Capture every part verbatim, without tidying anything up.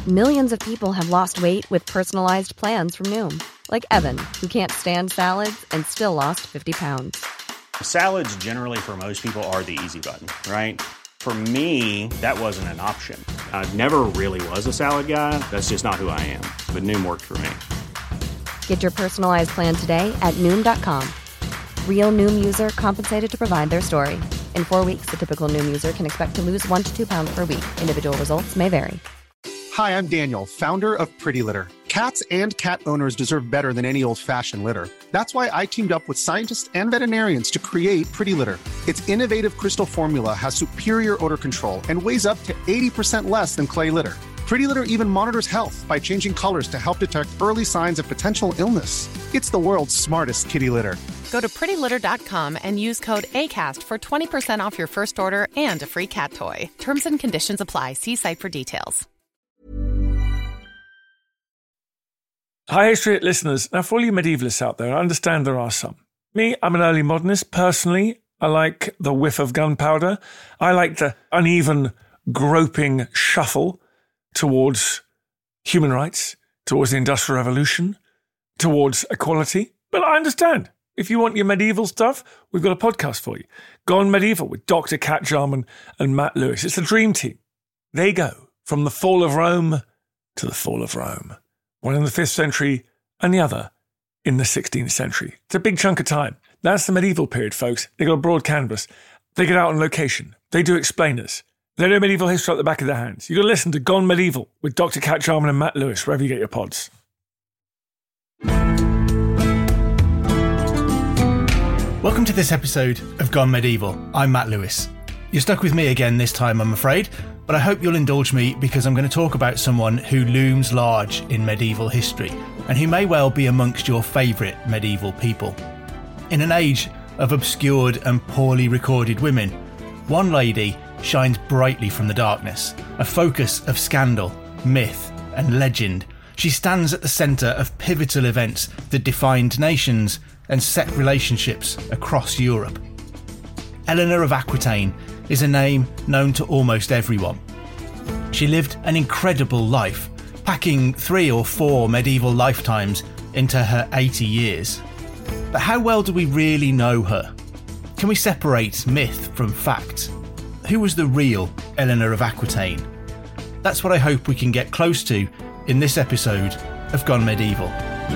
Millions of people have lost weight with personalized plans from Noom. Like Evan, who can't stand salads and still lost fifty pounds. Salads generally for most people are the easy button, right? For me, that wasn't an option. I never really was a salad guy. That's just not who I am. But Noom worked for me. Get your personalized plan today at Noom dot com. Real Noom user compensated to provide their story. In four weeks, the typical Noom user can expect to lose one to two pounds per week. Individual results may vary. Hi, I'm Daniel, founder of Pretty Litter. Cats and cat owners deserve better than any old-fashioned litter. That's why I teamed up with scientists and veterinarians to create Pretty Litter. Its innovative crystal formula has superior odor control and weighs up to eighty percent less than clay litter. Pretty Litter even monitors health by changing colors to help detect early signs of potential illness. It's the world's smartest kitty litter. Go to pretty litter dot com and use code ACAST for twenty percent off your first order and a free cat toy. Terms and conditions apply. See site for details. Hi, History listeners. Now, for all you medievalists out there, I understand there are some. Me, I'm an early modernist. Personally, I like the whiff of gunpowder. I like the uneven, groping shuffle towards human rights, towards the Industrial Revolution, towards equality. But I understand. If you want your medieval stuff, we've got a podcast for you. Gone Medieval with Doctor Cat Jarman and Matt Lewis. It's the dream team. They go from the fall of Rome to the fall of Rome. One in the fifth century and the other in the sixteenth century. It's a big chunk of time. That's the medieval period, folks. They got a broad canvas. They get out on location. They do explainers. They know medieval history at the back of their hands. You've got to listen to Gone Medieval with Doctor Cat Jarman and Matt Lewis, wherever you get your pods. Welcome to this episode of Gone Medieval. I'm Matt Lewis. You're stuck with me again this time, I'm afraid, but I hope you'll indulge me because I'm going to talk about someone who looms large in medieval history and who may well be amongst your favourite medieval people. In an age of obscured and poorly recorded women, one lady shines brightly from the darkness, a focus of scandal, myth and legend. She stands at the centre of pivotal events that defined nations and set relationships across Europe. Eleanor of Aquitaine is a name known to almost everyone. She lived an incredible life, packing three or four medieval lifetimes into her eighty years. But how well do we really know her? Can we separate myth from fact? Who was the real Eleanor of Aquitaine? That's what I hope we can get close to in this episode of Gone Medieval.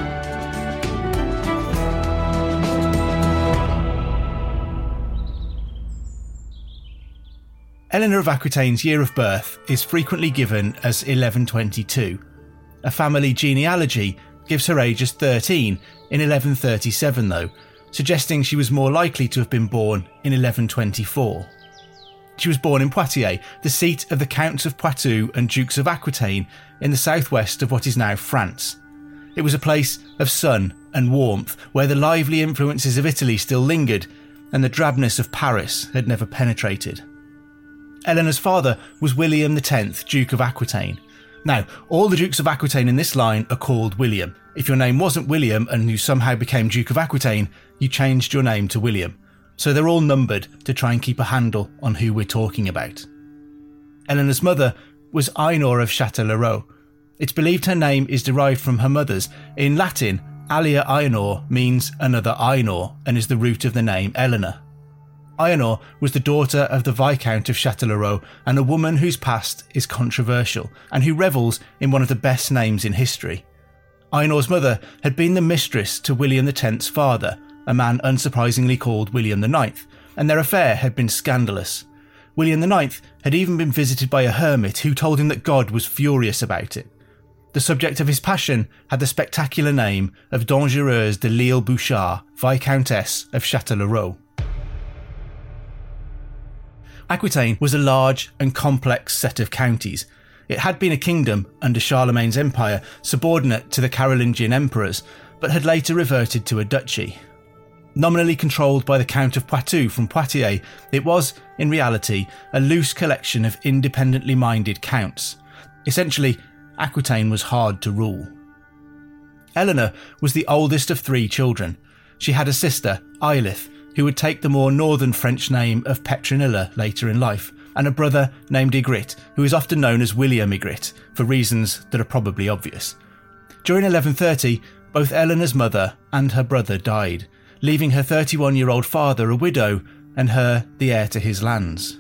Eleanor of Aquitaine's year of birth is frequently given as eleven twenty-two. A family genealogy gives her age as thirteen in eleven thirty-seven though, suggesting she was more likely to have been born in eleven twenty-four. She was born in Poitiers, the seat of the Counts of Poitou and Dukes of Aquitaine in the southwest of what is now France. It was a place of sun and warmth where the lively influences of Italy still lingered and the drabness of Paris had never penetrated. Eleanor's father was William the tenth, Duke of Aquitaine. Now, all the Dukes of Aquitaine in this line are called William. If your name wasn't William and you somehow became Duke of Aquitaine, you changed your name to William. So they're all numbered to try and keep a handle on who we're talking about. Eleanor's mother was Ainor of Châtellerault. It's believed her name is derived from her mother's. In Latin, Alia Ainor means another Ainor and is the root of the name Eleanor. Ainor was the daughter of the Viscount of Châtellerault and a woman whose past is controversial and who revels in one of the best names in history. Ainor's mother had been the mistress to William the tenth's father, a man unsurprisingly called William the ninth, and their affair had been scandalous. William the ninth had even been visited by a hermit who told him that God was furious about it. The subject of his passion had the spectacular name of Dangereuse de L'Isle Bouchard, Viscountess of Châtellerault. Aquitaine was a large and complex set of counties. It had been a kingdom under Charlemagne's empire, subordinate to the Carolingian emperors, but had later reverted to a duchy. Nominally controlled by the Count of Poitou from Poitiers, it was, in reality, a loose collection of independently minded counts. Essentially, Aquitaine was hard to rule. Eleanor was the oldest of three children. She had a sister, Eilith, who would take the more northern French name of Petronilla later in life, and a brother named Ygritte, who is often known as William Ygritte, for reasons that are probably obvious. During eleven thirty, both Eleanor's mother and her brother died, leaving her thirty-one-year-old father a widow and her the heir to his lands.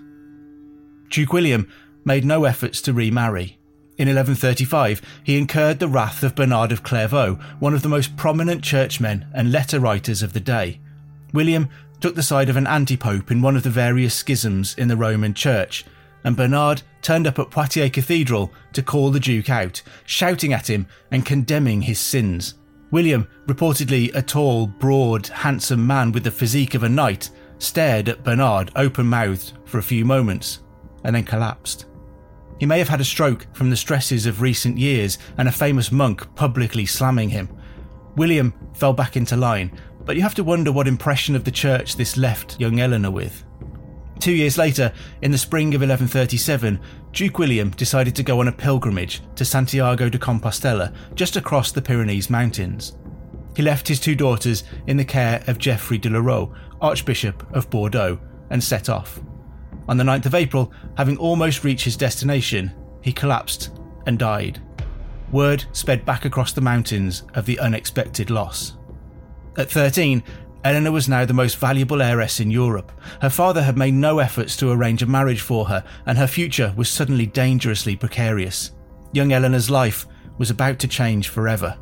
Duke William made no efforts to remarry. In eleven thirty-five, he incurred the wrath of Bernard of Clairvaux, one of the most prominent churchmen and letter writers of the day. William took the side of an anti-pope in one of the various schisms in the Roman Church, and Bernard turned up at Poitiers Cathedral to call the Duke out, shouting at him and condemning his sins. William, reportedly a tall, broad, handsome man with the physique of a knight, stared at Bernard open-mouthed for a few moments, and then collapsed. He may have had a stroke from the stresses of recent years and a famous monk publicly slamming him. William fell back into line, but you have to wonder what impression of the church this left young Eleanor with. Two years later, in the spring of eleven thirty-seven, Duke William decided to go on a pilgrimage to Santiago de Compostela, just across the Pyrenees Mountains. He left his two daughters in the care of Geoffrey de Leroux, Archbishop of Bordeaux, and set off. On the ninth of April, having almost reached his destination, he collapsed and died. Word sped back across the mountains of the unexpected loss. At thirteen, Eleanor was now the most valuable heiress in Europe. Her father had made no efforts to arrange a marriage for her, and her future was suddenly dangerously precarious. Young Eleanor's life was about to change forever.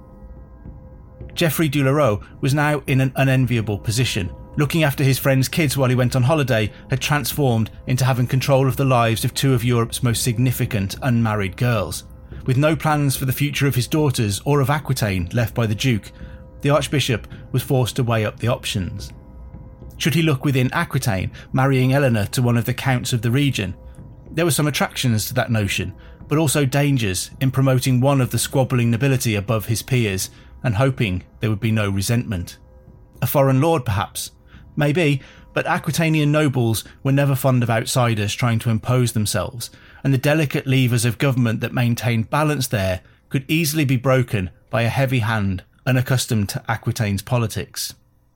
Geoffrey de Leroux was now in an unenviable position. Looking after his friends' kids while he went on holiday had transformed into having control of the lives of two of Europe's most significant unmarried girls. With no plans for the future of his daughters or of Aquitaine left by the Duke, the Archbishop was forced to weigh up the options. Should he look within Aquitaine, marrying Eleanor to one of the counts of the region? There were some attractions to that notion, but also dangers in promoting one of the squabbling nobility above his peers and hoping there would be no resentment. A foreign lord, perhaps? Maybe, but Aquitanian nobles were never fond of outsiders trying to impose themselves, and the delicate levers of government that maintained balance there could easily be broken by a heavy hand unaccustomed to Aquitaine's politics.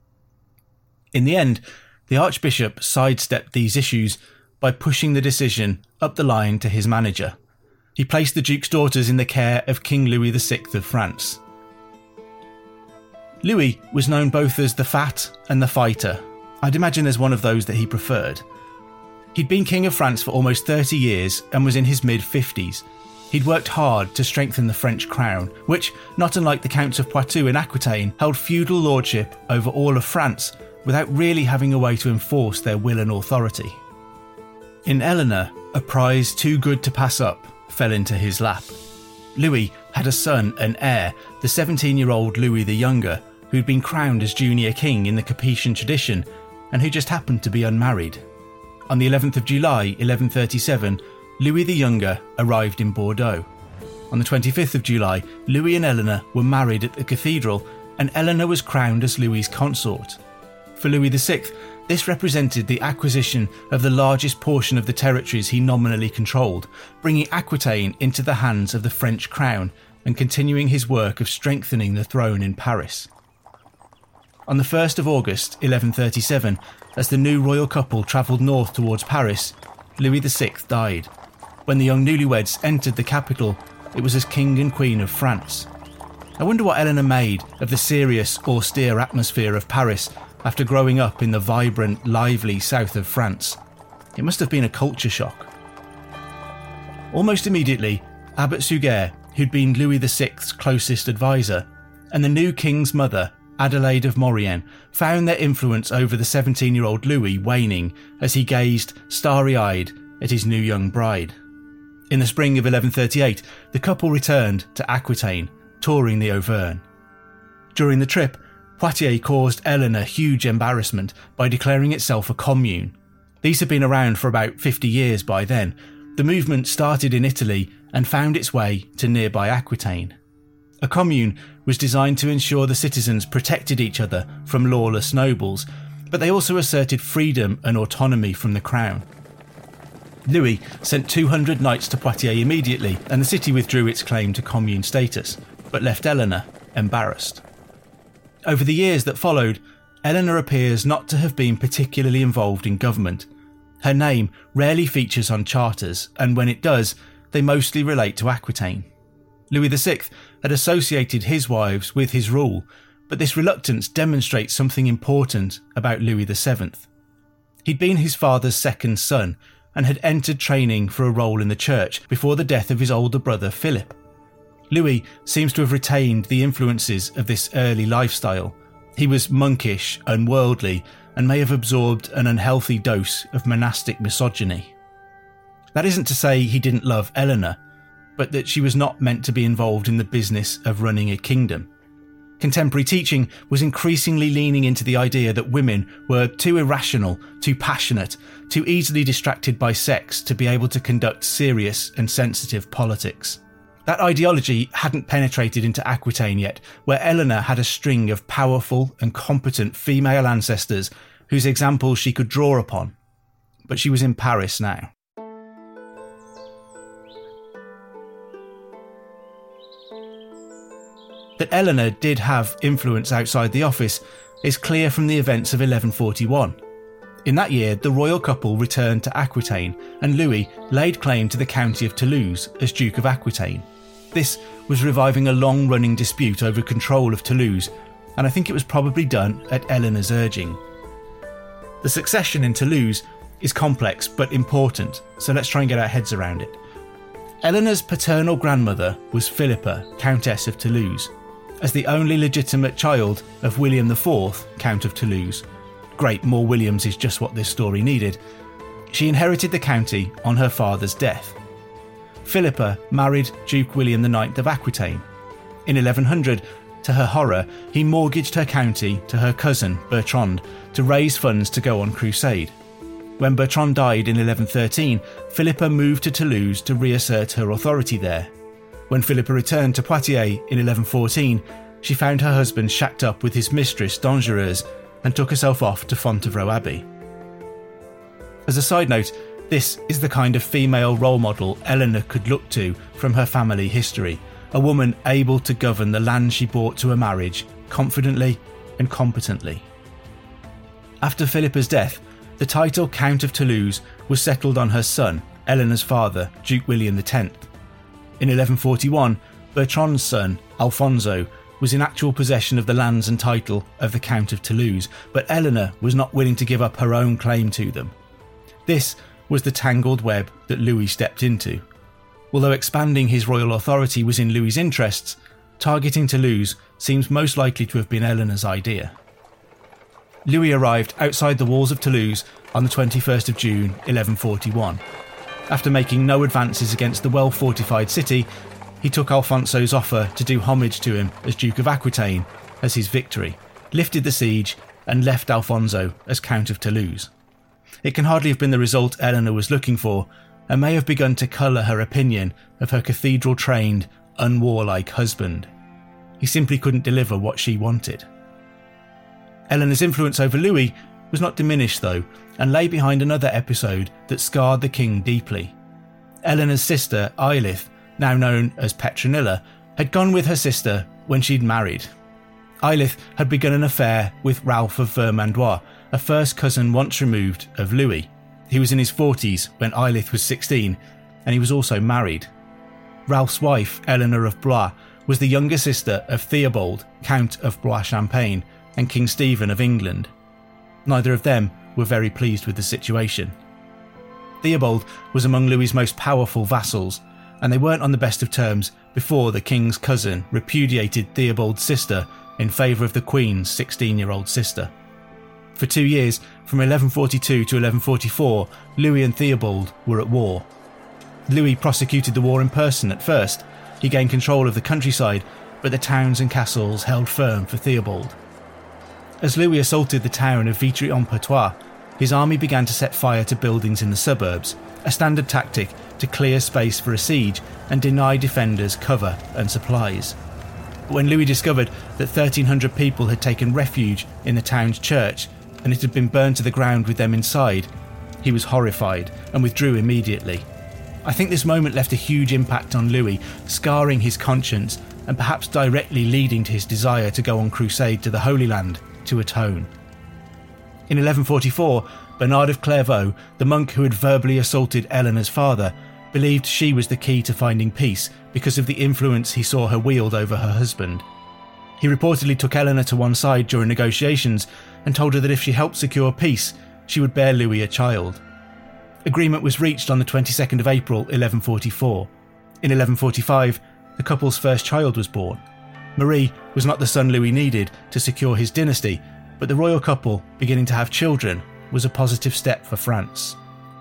In the end, the Archbishop sidestepped these issues by pushing the decision up the line to his manager. He placed the Duke's daughters in the care of King Louis the Sixth of France. Louis was known both as the Fat and the Fighter. I'd imagine there's one of those that he preferred. He'd been King of France for almost thirty years and was in his mid-fifties. He'd worked hard to strengthen the French crown, which, not unlike the Counts of Poitou and Aquitaine, held feudal lordship over all of France without really having a way to enforce their will and authority. In Eleanor, a prize too good to pass up fell into his lap. Louis had a son and heir, the seventeen-year-old Louis the Younger, who'd been crowned as junior king in the Capetian tradition and who just happened to be unmarried. On the eleventh of July, eleven thirty-seven, Louis the Younger arrived in Bordeaux. On the twenty-fifth of July, Louis and Eleanor were married at the cathedral, and Eleanor was crowned as Louis's consort. For Louis the Sixth, this represented the acquisition of the largest portion of the territories he nominally controlled, bringing Aquitaine into the hands of the French crown and continuing his work of strengthening the throne in Paris. On the first of August, eleven thirty-seven, as the new royal couple travelled north towards Paris, Louis the Sixth died. When the young newlyweds entered the capital, it was as King and Queen of France. I wonder what Eleanor made of the serious, austere atmosphere of Paris after growing up in the vibrant, lively south of France. It must have been a culture shock. Almost immediately, Abbot Suger, who'd been Louis the Sixth's closest advisor, and the new king's mother, Adelaide of Maurienne, found their influence over the seventeen-year-old Louis waning as he gazed, starry-eyed, at his new young bride. In the spring of eleven thirty-eight, the couple returned to Aquitaine, touring the Auvergne. During the trip, Poitiers caused Eleanor huge embarrassment by declaring itself a commune. These had been around for about fifty years by then. The movement started in Italy and found its way to nearby Aquitaine. A commune was designed to ensure the citizens protected each other from lawless nobles, but they also asserted freedom and autonomy from the crown. Louis sent two hundred knights to Poitiers immediately, and the city withdrew its claim to commune status, but left Eleanor embarrassed. Over the years that followed, Eleanor appears not to have been particularly involved in government. Her name rarely features on charters, and when it does, they mostly relate to Aquitaine. Louis the Sixth had associated his wives with his rule, but this reluctance demonstrates something important about Louis the Seventh. He'd been his father's second son and had entered training for a role in the church before the death of his older brother Philip. Louis seems to have retained the influences of this early lifestyle. He was monkish, unworldly, and may have absorbed an unhealthy dose of monastic misogyny. That isn't to say he didn't love Eleanor, but that she was not meant to be involved in the business of running a kingdom. Contemporary teaching was increasingly leaning into the idea that women were too irrational, too passionate, too easily distracted by sex to be able to conduct serious and sensitive politics. That ideology hadn't penetrated into Aquitaine yet, where Eleanor had a string of powerful and competent female ancestors whose examples she could draw upon. But she was in Paris now. That Eleanor did have influence outside the office is clear from the events of eleven forty-one. In that year, the royal couple returned to Aquitaine, and Louis laid claim to the county of Toulouse as Duke of Aquitaine. This was reviving a long-running dispute over control of Toulouse, and I think it was probably done at Eleanor's urging. The succession in Toulouse is complex but important, so let's try and get our heads around it. Eleanor's paternal grandmother was Philippa, Countess of Toulouse. As the only legitimate child of William the Fourth, Count of Toulouse, great, more Williams is just what this story needed, she inherited the county on her father's death. Philippa married Duke William the Ninth of Aquitaine. In eleven hundred, to her horror, he mortgaged her county to her cousin, Bertrand, to raise funds to go on crusade. When Bertrand died in eleven thirteen, Philippa moved to Toulouse to reassert her authority there. When Philippa returned to Poitiers in eleven fourteen, she found her husband shacked up with his mistress Dangereuse and took herself off to Fontevraud Abbey. As a side note, this is the kind of female role model Eleanor could look to from her family history, a woman able to govern the land she brought to a marriage confidently and competently. After Philippa's death, the title Count of Toulouse was settled on her son, Eleanor's father, Duke William the Tenth. In eleven forty-one, Bertrand's son, Alfonso, was in actual possession of the lands and title of the Count of Toulouse, but Eleanor was not willing to give up her own claim to them. This was the tangled web that Louis stepped into. Although expanding his royal authority was in Louis's interests, targeting Toulouse seems most likely to have been Eleanor's idea. Louis arrived outside the walls of Toulouse on the twenty-first of June, eleven forty-one. After making no advances against the well-fortified city, he took Alfonso's offer to do homage to him as Duke of Aquitaine as his victory, lifted the siege, and left Alfonso as Count of Toulouse. It can hardly have been the result Eleanor was looking for, and may have begun to colour her opinion of her cathedral-trained, unwarlike husband. He simply couldn't deliver what she wanted. Eleanor's influence over Louis was not diminished though, and lay behind another episode that scarred the king deeply. Eleanor's sister, Eilith, now known as Petronilla, had gone with her sister when she'd married. Eilith had begun an affair with Ralph of Vermandois, a first cousin once removed of Louis. He was in his forties when Eilith was sixteen, and he was also married. Ralph's wife, Eleanor of Blois, was the younger sister of Theobald, Count of Blois-Champagne, and King Stephen of England. Neither of them were very pleased with the situation. Theobald was among Louis's most powerful vassals, and they weren't on the best of terms before the king's cousin repudiated Theobald's sister in favour of the queen's sixteen-year-old sister. For two years, from eleven forty-two to eleven forty-four, Louis and Theobald were at war. Louis prosecuted the war in person at first. He gained control of the countryside, but the towns and castles held firm for Theobald. As Louis assaulted the town of Vitry-en-Perthois, his army began to set fire to buildings in the suburbs, a standard tactic to clear space for a siege and deny defenders cover and supplies. But when Louis discovered that thirteen hundred people had taken refuge in the town's church and it had been burned to the ground with them inside, he was horrified and withdrew immediately. I think this moment left a huge impact on Louis, scarring his conscience and perhaps directly leading to his desire to go on crusade to the Holy Land to atone. In eleven forty-four, Bernard of Clairvaux, the monk who had verbally assaulted Eleanor's father, believed she was the key to finding peace because of the influence he saw her wield over her husband. He reportedly took Eleanor to one side during negotiations and told her that if she helped secure peace, she would bear Louis a child. Agreement was reached on the twenty-second of April, eleven forty-four. In eleven forty-five, the couple's first child was born. Marie was not the son Louis needed to secure his dynasty, but the royal couple beginning to have children was a positive step for France.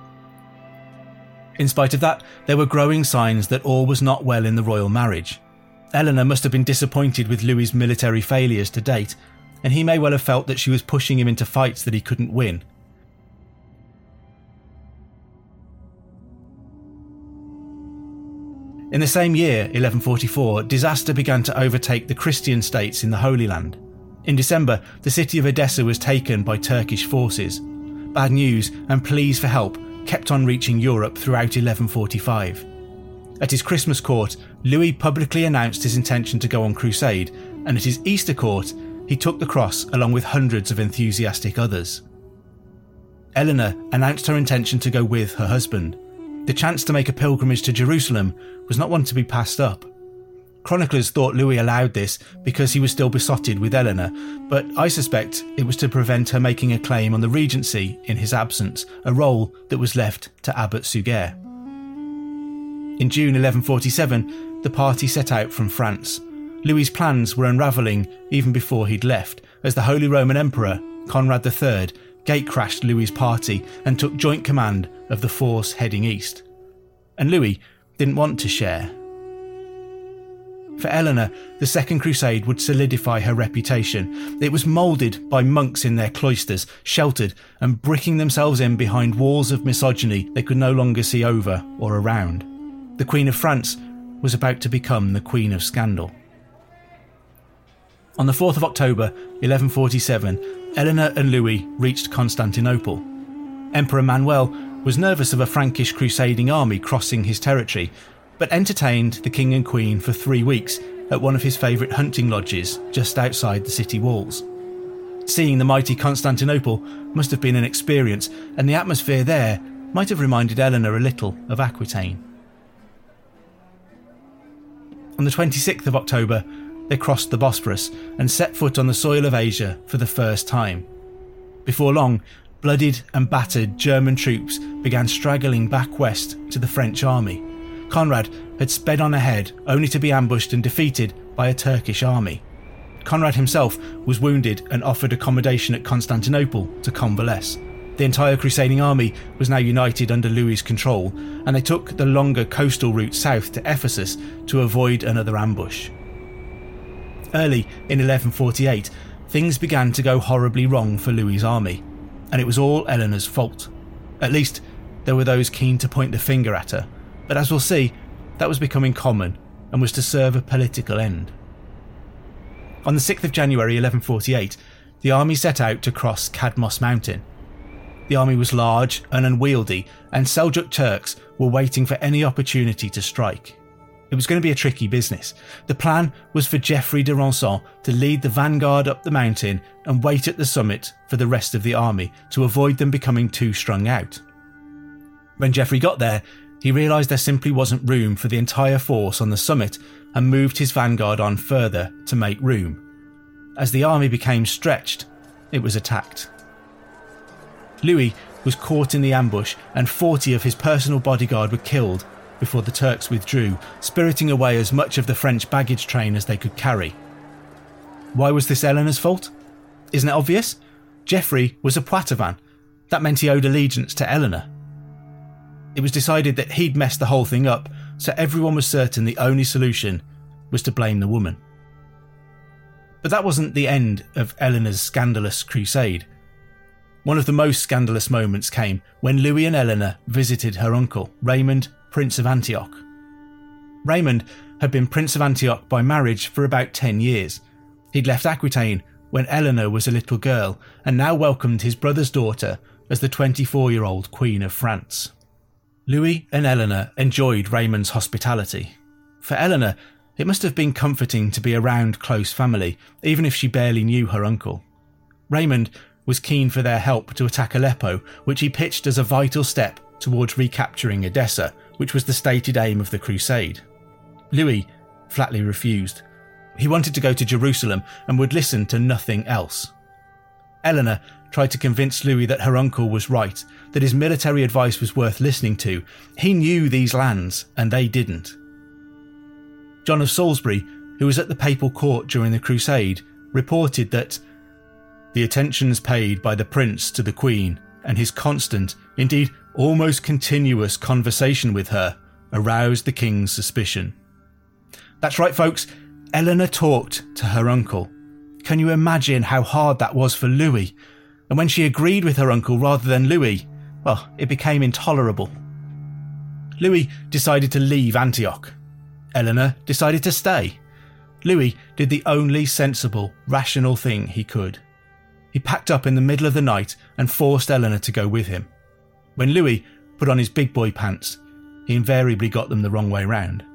In spite of that, there were growing signs that all was not well in the royal marriage. Eleanor must have been disappointed with Louis's military failures to date, and he may well have felt that she was pushing him into fights that he couldn't win. In the same year, eleven forty-four, disaster began to overtake the Christian states in the Holy Land. In December, the city of Edessa was taken by Turkish forces. Bad news and pleas for help kept on reaching Europe throughout eleven forty-five. At his Christmas court, Louis publicly announced his intention to go on crusade, and at his Easter court, he took the cross along with hundreds of enthusiastic others. Eleanor announced her intention to go with her husband. The chance to make a pilgrimage to Jerusalem was not one to be passed up. Chroniclers thought Louis allowed this because he was still besotted with Eleanor, but I suspect it was to prevent her making a claim on the regency in his absence, a role that was left to Abbot Suger. In June eleven forty-seven, the party set out from France. Louis's plans were unravelling even before he'd left, as the Holy Roman Emperor, Conrad the Third, gatecrashed Louis's party and took joint command of the force heading east. And Louis didn't want to share. For Eleanor, the Second Crusade would solidify her reputation. It was moulded by monks in their cloisters, sheltered and bricking themselves in behind walls of misogyny they could no longer see over or around. The Queen of France was about to become the Queen of Scandal. On the fourth of October, eleven forty-seven, Eleanor and Louis reached Constantinople. Emperor Manuel was nervous of a Frankish crusading army crossing his territory, but entertained the king and queen for three weeks at one of his favourite hunting lodges just outside the city walls. Seeing the mighty Constantinople must have been an experience, and the atmosphere there might have reminded Eleanor a little of Aquitaine. On the twenty-sixth of October, they crossed the Bosphorus and set foot on the soil of Asia for the first time. Before long, bloodied and battered German troops began straggling back west to the French army. Conrad had sped on ahead only to be ambushed and defeated by a Turkish army. Conrad himself was wounded and offered accommodation at Constantinople to convalesce. The entire crusading army was now united under Louis's control, and they took the longer coastal route south to Ephesus to avoid another ambush. Early in eleven forty-eight, things began to go horribly wrong for Louis's army, and it was all Eleanor's fault. At least, there were those keen to point the finger at her, but as we'll see, that was becoming common and was to serve a political end. On the sixth of January eleven forty-eight, the army set out to cross Cadmos Mountain. The army was large and unwieldy, and Seljuk Turks were waiting for any opportunity to strike. It was going to be a tricky business. The plan was for Geoffrey de Ronson to lead the vanguard up the mountain and wait at the summit for the rest of the army to avoid them becoming too strung out. When Geoffrey got there, he realised there simply wasn't room for the entire force on the summit and moved his vanguard on further to make room. As the army became stretched, it was attacked. Louis was caught in the ambush, and forty of his personal bodyguard were killed before the Turks withdrew, spiriting away as much of the French baggage train as they could carry. Why was this Eleanor's fault? Isn't it obvious? Geoffrey was a Poitevin. That meant he owed allegiance to Eleanor. It was decided that he'd messed the whole thing up, so everyone was certain the only solution was to blame the woman. But that wasn't the end of Eleanor's scandalous crusade. One of the most scandalous moments came when Louis and Eleanor visited her uncle, Raymond, Prince of Antioch. Raymond had been Prince of Antioch by marriage for about ten years. He'd left Aquitaine when Eleanor was a little girl and now welcomed his brother's daughter as the twenty-four-year-old Queen of France. Louis and Eleanor enjoyed Raymond's hospitality. For Eleanor, it must have been comforting to be around close family, even if she barely knew her uncle. Raymond was keen for their help to attack Aleppo, which he pitched as a vital step towards recapturing Edessa, which was the stated aim of the crusade. Louis flatly refused. He wanted to go to Jerusalem and would listen to nothing else. Eleanor tried to convince Louis that her uncle was right, that his military advice was worth listening to. He knew these lands, and they didn't. John of Salisbury, who was at the papal court during the crusade, reported that the attentions paid by the prince to the queen and his constant, indeed almost continuous conversation with her aroused the king's suspicion. That's right, folks, Eleanor talked to her uncle. Can you imagine how hard that was for Louis? And when she agreed with her uncle rather than Louis, well, it became intolerable. Louis decided to leave Antioch. Eleanor decided to stay. Louis did the only sensible, rational thing he could. He packed up in the middle of the night and forced Eleanor to go with him. When Louis put on his big boy pants, he invariably got them the wrong way round.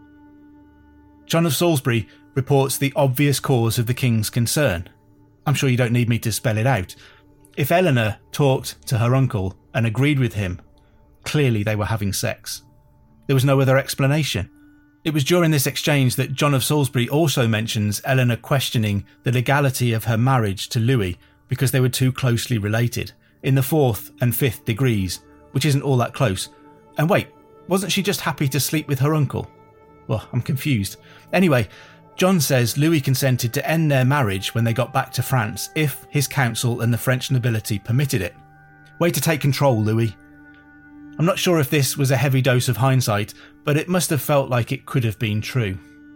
John of Salisbury reports the obvious cause of the king's concern. I'm sure you don't need me to spell it out. If Eleanor talked to her uncle and agreed with him, clearly they were having sex. There was no other explanation. It was during this exchange that John of Salisbury also mentions Eleanor questioning the legality of her marriage to Louis because they were too closely related, in the fourth and fifth degrees, which isn't all that close. And wait, wasn't she just happy to sleep with her uncle? Well, I'm confused. Anyway, John says Louis consented to end their marriage when they got back to France if his council and the French nobility permitted it. Way to take control, Louis. I'm not sure if this was a heavy dose of hindsight, but it must have felt like it could have been true.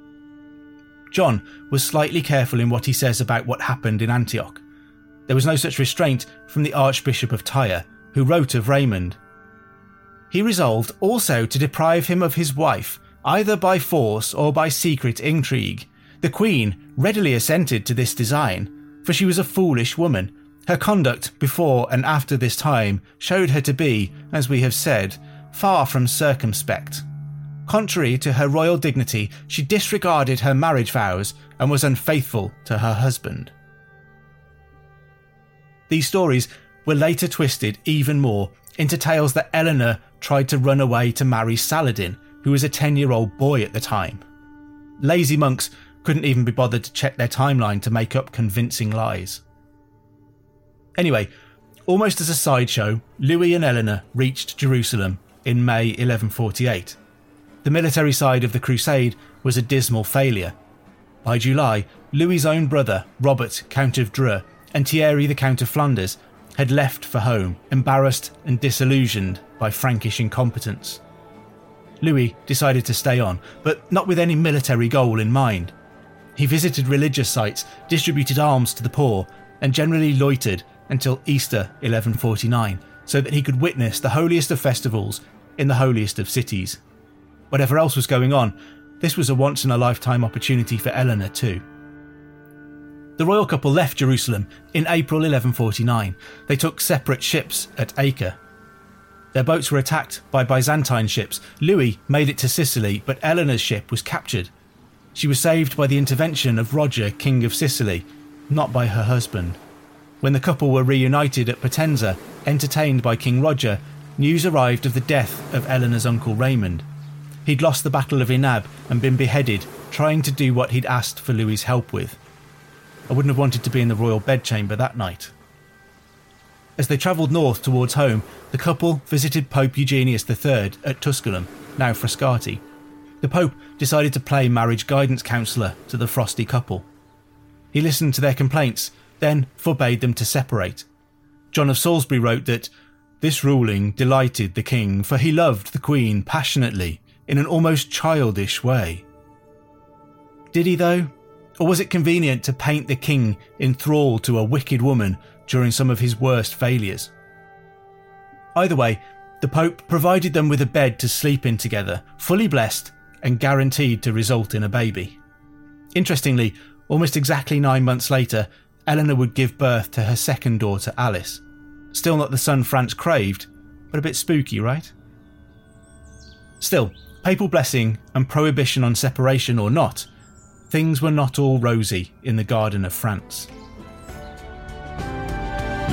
John was slightly careful in what he says about what happened in Antioch. There was no such restraint from the Archbishop of Tyre, who wrote of Raymond. He resolved also to deprive him of his wife, either by force or by secret intrigue. The Queen readily assented to this design, for she was a foolish woman. Her conduct before and after this time showed her to be, as we have said, far from circumspect. Contrary to her royal dignity, she disregarded her marriage vows and was unfaithful to her husband. These stories were later twisted even more into tales that Eleanor tried to run away to marry Saladin, who was a ten-year-old boy at the time. Lazy monks couldn't even be bothered to check their timeline to make up convincing lies. Anyway, almost as a sideshow, Louis and Eleanor reached Jerusalem in May eleven forty-eight. The military side of the crusade was a dismal failure. By July, Louis's own brother, Robert, Count of Dreux, and Thierry, the Count of Flanders, had left for home, embarrassed and disillusioned by Frankish incompetence. Louis decided to stay on, but not with any military goal in mind. He visited religious sites, distributed alms to the poor, and generally loitered until Easter eleven forty-nine, so that he could witness the holiest of festivals in the holiest of cities. Whatever else was going on, this was a once-in-a-lifetime opportunity for Eleanor too. The royal couple left Jerusalem in April eleven forty-nine. They took separate ships at Acre. Their boats were attacked by Byzantine ships. Louis made it to Sicily, but Eleanor's ship was captured. She was saved by the intervention of Roger, King of Sicily, not by her husband. When the couple were reunited at Potenza, entertained by King Roger, news arrived of the death of Eleanor's uncle Raymond. He'd lost the Battle of Inab and been beheaded, trying to do what he'd asked for Louis's help with. I wouldn't have wanted to be in the royal bedchamber that night. As they travelled north towards home, the couple visited Pope Eugenius the Third at Tusculum, now Frascati. The Pope decided to play marriage guidance counsellor to the frosty couple. He listened to their complaints, then forbade them to separate. John of Salisbury wrote that this ruling delighted the king, for he loved the queen passionately, in an almost childish way. Did he though? Or was it convenient to paint the king in thrall to a wicked woman during some of his worst failures? Either way, the Pope provided them with a bed to sleep in together, fully blessed and guaranteed to result in a baby. Interestingly, almost exactly nine months later, Eleanor would give birth to her second daughter, Alice. Still not the son France craved, but a bit spooky, right? Still, papal blessing and prohibition on separation or not, things were not all rosy in the Garden of France.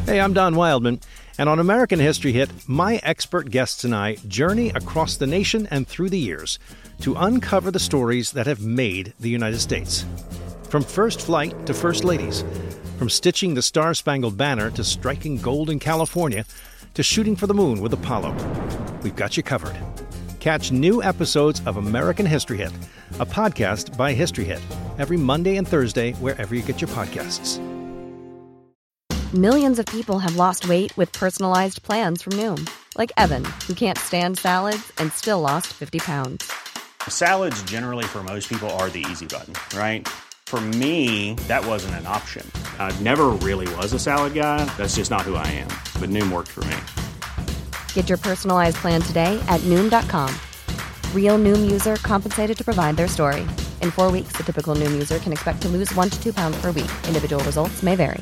Hey, I'm Don Wildman, and on American History Hit, my expert guests and I journey across the nation and through the years to uncover the stories that have made the United States. From first flight to first ladies, from stitching the Star-Spangled Banner to striking gold in California, to shooting for the moon with Apollo, we've got you covered. Catch new episodes of American History Hit, a podcast by History Hit, every Monday and Thursday wherever you get your podcasts. Millions of people have lost weight with personalized plans from Noom. Like Evan, who can't stand salads and still lost fifty pounds. Salads generally for most people are the easy button, right? For me, that wasn't an option. I never really was a salad guy. That's just not who I am. But Noom worked for me. Get your personalized plan today at Noom dot com. Real Noom user compensated to provide their story. In four weeks, the typical Noom user can expect to lose one to two pounds per week. Individual results may vary.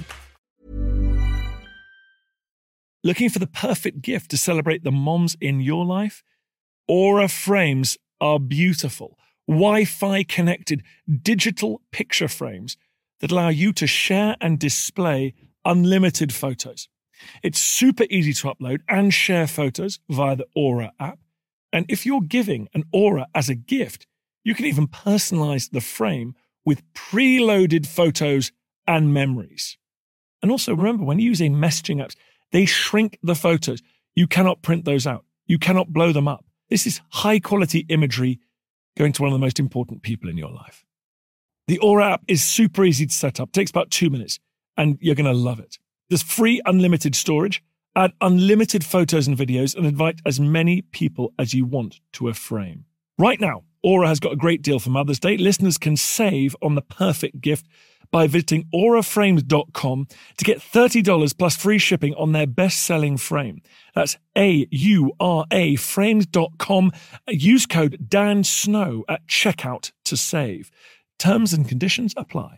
Looking for the perfect gift to celebrate the moms in your life? Aura frames are beautiful, Wi-Fi connected digital picture frames that allow you to share and display unlimited photos. It's super easy to upload and share photos via the Aura app. And if you're giving an Aura as a gift, you can even personalize the frame with preloaded photos and memories. And also remember, when using messaging apps, they shrink the photos. You cannot print those out. You cannot blow them up. This is high quality imagery going to one of the most important people in your life. The Aura app is super easy to set up. It takes about two minutes and you're going to love it. There's free unlimited storage, add unlimited photos and videos, and invite as many people as you want to a frame. Right now, Aura has got a great deal for Mother's Day. Listeners can save on the perfect gift by visiting aura frames dot com to get thirty dollars plus free shipping on their best-selling frame. That's A U R A frames dot com. Use code Dan Snow at checkout to save. Terms and conditions apply.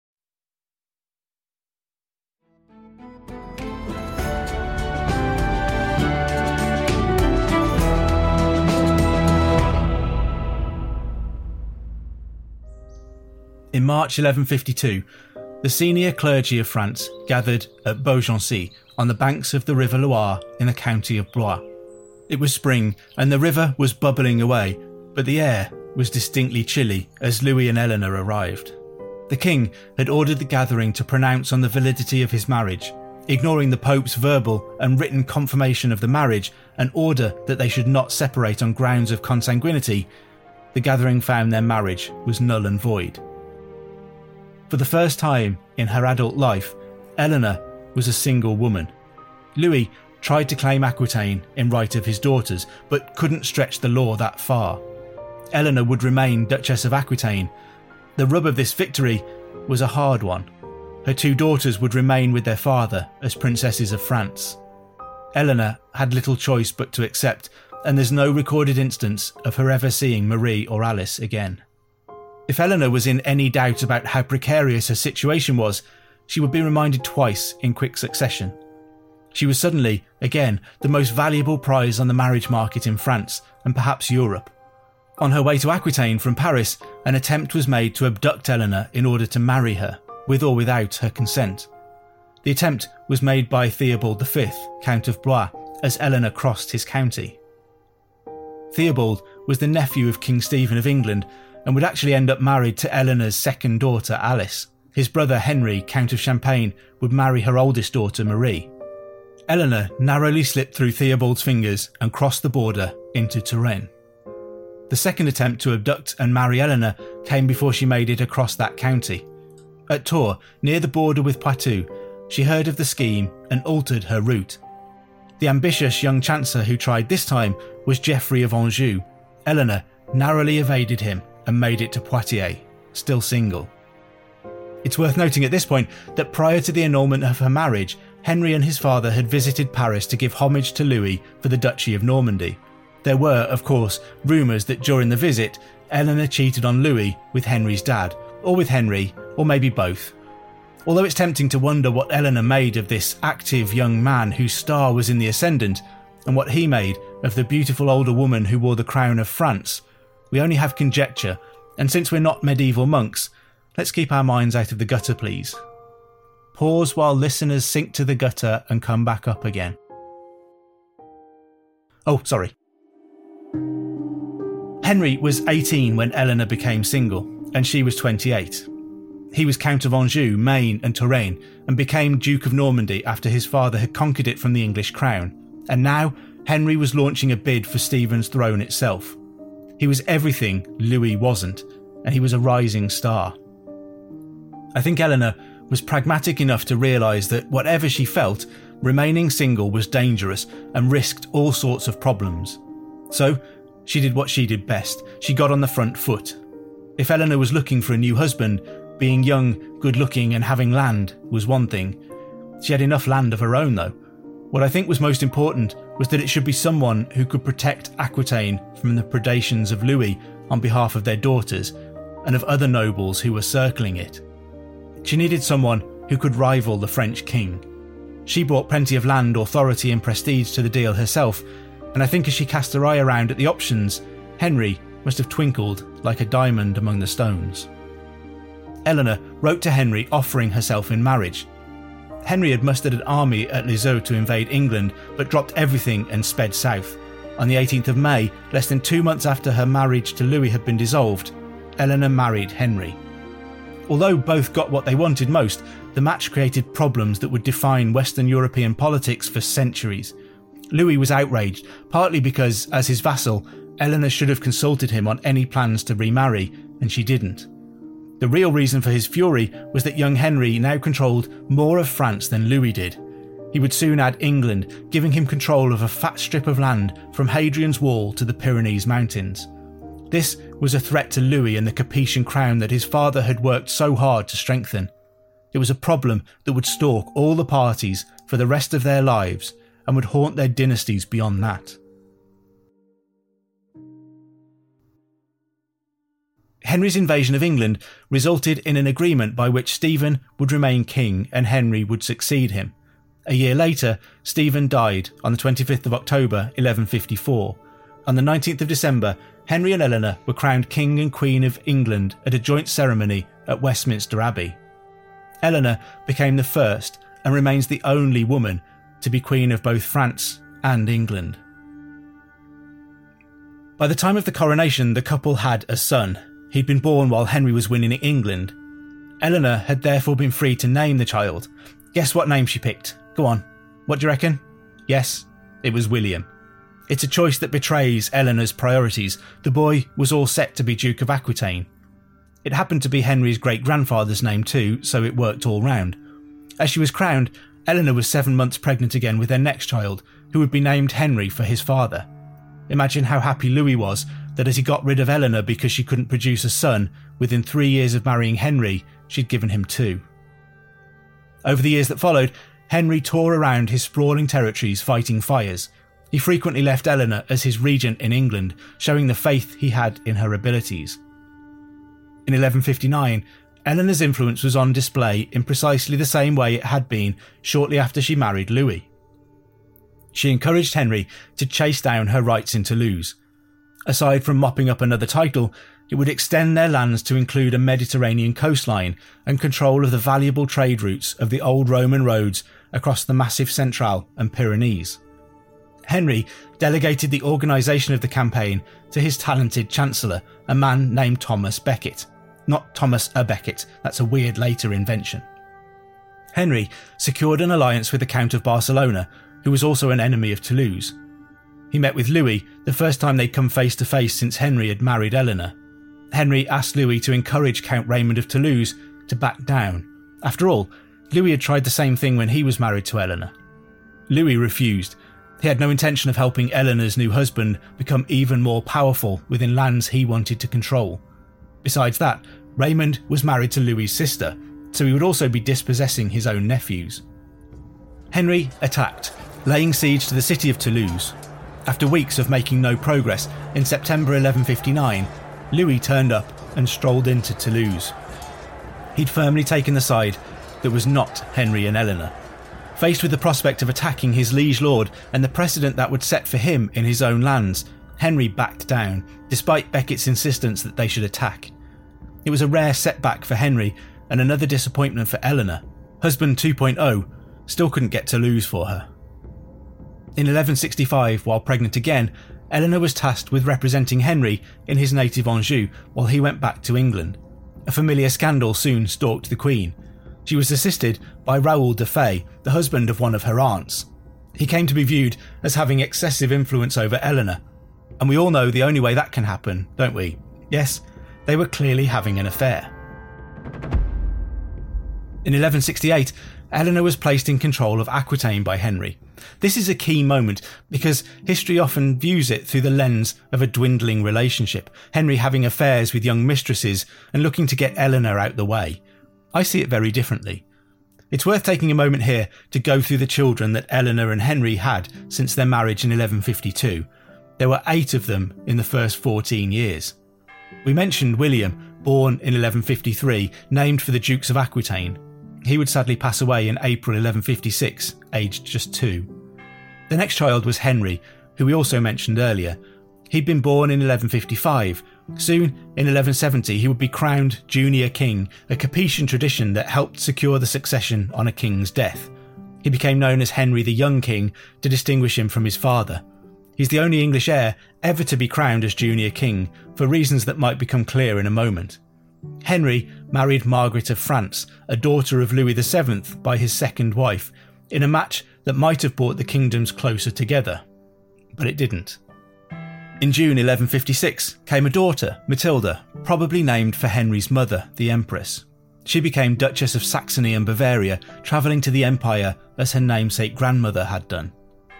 In March eleven fifty-two, the senior clergy of France gathered at Beaugency on the banks of the River Loire in the county of Blois. It was spring and the river was bubbling away, but the air was distinctly chilly as Louis and Eleanor arrived. The king had ordered the gathering to pronounce on the validity of his marriage, ignoring the Pope's verbal and written confirmation of the marriage and order that they should not separate on grounds of consanguinity. The gathering found their marriage was null and void. For the first time in her adult life, Eleanor was a single woman. Louis tried to claim Aquitaine in right of his daughters, but couldn't stretch the law that far. Eleanor would remain Duchess of Aquitaine. The rub of this victory was a hard one. Her two daughters would remain with their father as princesses of France. Eleanor had little choice but to accept, and there's no recorded instance of her ever seeing Marie or Alice again. If Eleanor was in any doubt about how precarious her situation was, she would be reminded twice in quick succession. She was suddenly, again, the most valuable prize on the marriage market in France and perhaps Europe. On her way to Aquitaine from Paris, an attempt was made to abduct Eleanor in order to marry her, with or without her consent. The attempt was made by Theobald the Fifth, Count of Blois, as Eleanor crossed his county. Theobald was the nephew of King Stephen of England and would actually end up married to Eleanor's second daughter, Alice. His brother Henry, Count of Champagne, would marry her oldest daughter, Marie. Eleanor narrowly slipped through Theobald's fingers and crossed the border into Touraine. The second attempt to abduct and marry Eleanor came before she made it across that county. At Tours, near the border with Poitou, she heard of the scheme and altered her route. The ambitious young chancellor who tried this time was Geoffrey of Anjou. Eleanor narrowly evaded him and made it to Poitiers, still single. It's worth noting at this point that prior to the annulment of her marriage, Henry and his father had visited Paris to give homage to Louis for the Duchy of Normandy. There were, of course, rumours that during the visit, Eleanor cheated on Louis with Henry's dad, or with Henry, or maybe both. Although it's tempting to wonder what Eleanor made of this active young man whose star was in the ascendant, and what he made of the beautiful older woman who wore the crown of France, we only have conjecture, and since we're not medieval monks, let's keep our minds out of the gutter, please. Pause while listeners sink to the gutter and come back up again. Oh, sorry. Henry was eighteen when Eleanor became single, and she was twenty-eight. He was Count of Anjou, Maine and Touraine, and became Duke of Normandy after his father had conquered it from the English crown, and now Henry was launching a bid for Stephen's throne itself. He was everything Louis wasn't, and he was a rising star. I think Eleanor was pragmatic enough to realise that whatever she felt, remaining single was dangerous and risked all sorts of problems. So, she did what she did best. She got on the front foot. If Eleanor was looking for a new husband, being young, good-looking and having land was one thing. She had enough land of her own, though. What I think was most important was that it should be someone who could protect Aquitaine from the predations of Louis on behalf of their daughters and of other nobles who were circling it. She needed someone who could rival the French king. She brought plenty of land, authority and prestige to the deal herself, and I think as she cast her eye around at the options, Henry must have twinkled like a diamond among the stones. Eleanor wrote to Henry offering herself in marriage. Henry had mustered an army at Lisieux to invade England, but dropped everything and sped south. On the eighteenth of May, less than two months after her marriage to Louis had been dissolved, Eleanor married Henry. Although both got what they wanted most, the match created problems that would define Western European politics for centuries. Louis was outraged, partly because, as his vassal, Eleanor should have consulted him on any plans to remarry, and she didn't. The real reason for his fury was that young Henry now controlled more of France than Louis did. He would soon add England, giving him control of a fat strip of land from Hadrian's Wall to the Pyrenees Mountains. This was a threat to Louis and the Capetian crown that his father had worked so hard to strengthen. It was a problem that would stalk all the parties for the rest of their lives and would haunt their dynasties beyond that. Henry's invasion of England resulted in an agreement by which Stephen would remain king and Henry would succeed him. A year later, Stephen died on the twenty-fifth of October, eleven fifty-four. On the nineteenth of December, Henry and Eleanor were crowned King and Queen of England at a joint ceremony at Westminster Abbey. Eleanor became the first and remains the only woman to be Queen of both France and England. By the time of the coronation, the couple had a son. He'd been born while Henry was winning in England. Eleanor had therefore been free to name the child. Guess what name she picked? Go on. What do you reckon? Yes, it was William. It's a choice that betrays Eleanor's priorities. The boy was all set to be Duke of Aquitaine. It happened to be Henry's great-grandfather's name too, so it worked all round. As she was crowned, Eleanor was seven months pregnant again with their next child, who would be named Henry for his father. Imagine how happy Louis was that as he got rid of Eleanor because she couldn't produce a son, within three years of marrying Henry, she'd given him two. Over the years that followed, Henry tore around his sprawling territories fighting fires. He frequently left Eleanor as his regent in England, showing the faith he had in her abilities. In eleven fifty-nine, Eleanor's influence was on display in precisely the same way it had been shortly after she married Louis. She encouraged Henry to chase down her rights in Toulouse. Aside from mopping up another title, it would extend their lands to include a Mediterranean coastline and control of the valuable trade routes of the old Roman roads across the massive Central and Pyrenees. Henry delegated the organisation of the campaign to his talented chancellor, a man named Thomas Becket. Not Thomas a Becket, that's a weird later invention. Henry secured an alliance with the Count of Barcelona, who was also an enemy of Toulouse. He met with Louis the first time they'd come face to face since Henry had married Eleanor. Henry asked Louis to encourage Count Raymond of Toulouse to back down. After all, Louis had tried the same thing when he was married to Eleanor. Louis refused. He had no intention of helping Eleanor's new husband become even more powerful within lands he wanted to control. Besides that, Raymond was married to Louis's sister, so he would also be dispossessing his own nephews. Henry attacked, laying siege to the city of Toulouse. After weeks of making no progress, in September eleven fifty-nine, Louis turned up and strolled into Toulouse. He'd firmly taken the side that was not Henry and Eleanor. Faced with the prospect of attacking his liege lord and the precedent that would set for him in his own lands, Henry backed down, despite Becket's insistence that they should attack. It was a rare setback for Henry and another disappointment for Eleanor. Husband two point oh still couldn't get Toulouse for her. In eleven sixty-five, while pregnant again, Eleanor was tasked with representing Henry in his native Anjou while he went back to England. A familiar scandal soon stalked the Queen. She was assisted by Raoul de Fay, the husband of one of her aunts. He came to be viewed as having excessive influence over Eleanor. And we all know the only way that can happen, don't we? Yes, they were clearly having an affair. In eleven sixty-eight, Eleanor was placed in control of Aquitaine by Henry. This is a key moment because history often views it through the lens of a dwindling relationship, Henry having affairs with young mistresses and looking to get Eleanor out the way. I see it very differently. It's worth taking a moment here to go through the children that Eleanor and Henry had since their marriage in eleven fifty-two. There were eight of them in the first fourteen years. We mentioned William, born in eleven fifty-three, named for the Dukes of Aquitaine. He would sadly pass away in April eleven fifty-six, aged just two. The next child was Henry, who we also mentioned earlier. He'd been born in eleven fifty-five. Soon, in eleven seventy, he would be crowned junior king, a Capetian tradition that helped secure the succession on a king's death. He became known as Henry the Young King to distinguish him from his father. He's the only English heir ever to be crowned as junior king, for reasons that might become clear in a moment. Henry married Margaret of France, a daughter of Louis the seventh by his second wife, in a match that might have brought the kingdoms closer together. But it didn't. In June eleven fifty-six came a daughter, Matilda, probably named for Henry's mother, the Empress. She became Duchess of Saxony and Bavaria, travelling to the Empire as her namesake grandmother had done.